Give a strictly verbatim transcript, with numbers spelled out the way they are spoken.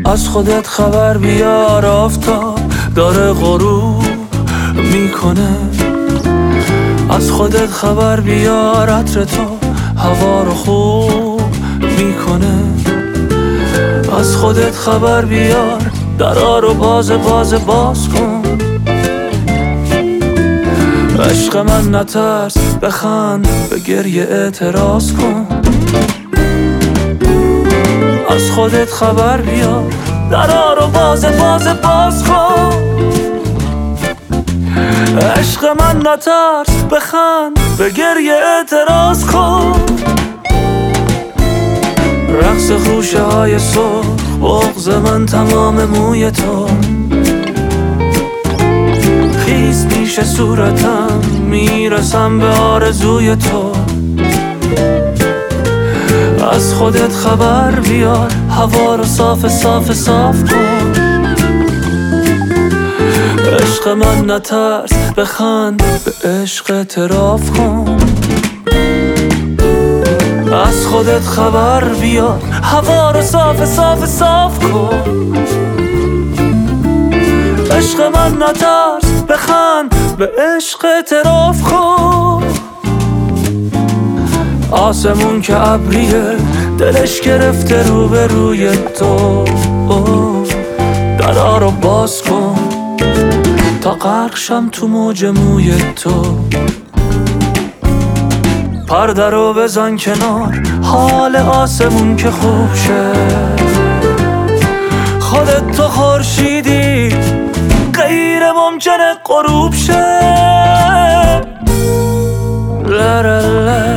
از خودت خبر بیار، آفتاب داره غروب میکنه. از خودت خبر بیار، عطر تو هوا رو خوب میکنه. از خودت خبر بیار، درا رو باز باز باز کن. عشق من نترس، بخند، به گریه اعتراض کن. از خودت خبر بیار، درا رو باز باز باز کن. عشق من نترس، بخند، به گریه اعتراض کن. رقص خوشه های سرخ، بغض من تمام موی تو. خیز پیش صورتم، میرسم به آرزوی تو. از خودت خبر بیار، هوا رو صاف صاف صاف کن. عشق من نترس، بخند، به عشق اعتراف کن. از خودت خبر بیار، هوا رو صاف صاف صاف کن. عشق من نترس، بخند، به عشق اعتراف کن. آسمون که ابریه، دلش گرفته رو به روی تو. درا رو باز کن تا غرق شم تو موج موی تو. پرده رو بزن کنار، حال آسمون که خوب شه. خودت تو خورشیدی، غیر ممکنه غروب شه. لا لا لا